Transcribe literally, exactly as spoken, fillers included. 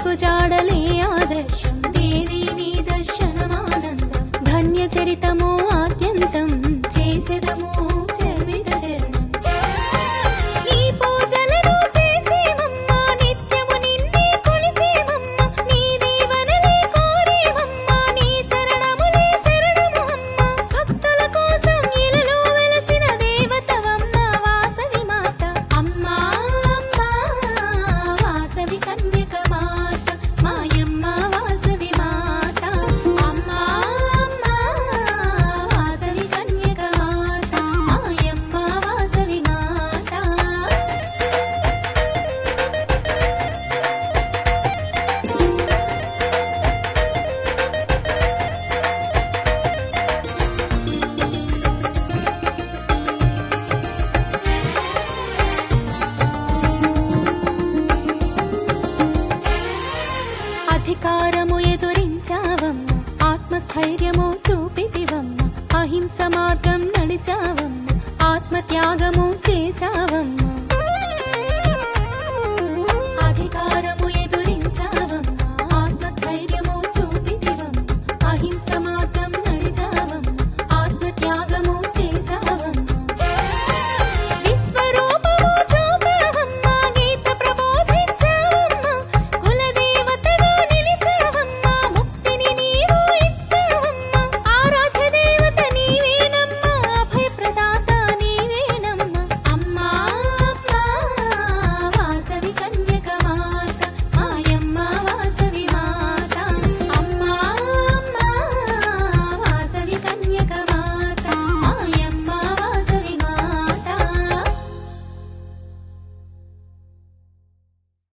అడుగు జాడలే ఆదర్శం, దేవి నీ దర్శనమానందం, ధన్య చరితము ఆద్యంతం చేసెదము చర్విత చరణం. నీ పూజలను చేసేమమ్మ, నిత్యము నిన్నే కొలిచేమమ్మ, నీ దీవెనలే కోరేమమ్మ, నీ చరణములే శరణము అమ్మ. భక్తుల కోసం ఇలలో వెలసిన దేవతవమ్మ వాసవి మాత. అమ్మా అమ్మా వాసవి కన్యక మాత, మాయమ్మ వాసవి మాత. అమ్మా అమ్మా వాసవి కన్యక మాత, మాయమ్మ వాసవి మాత. అధికారము ఎదురించావమ్మ, ఆత్మస్థైర్యము చూపితివమ్మ, అహింస మార్గం నడిచావమ్మ, ఆత్మత్యాగము చేశావమ్మ,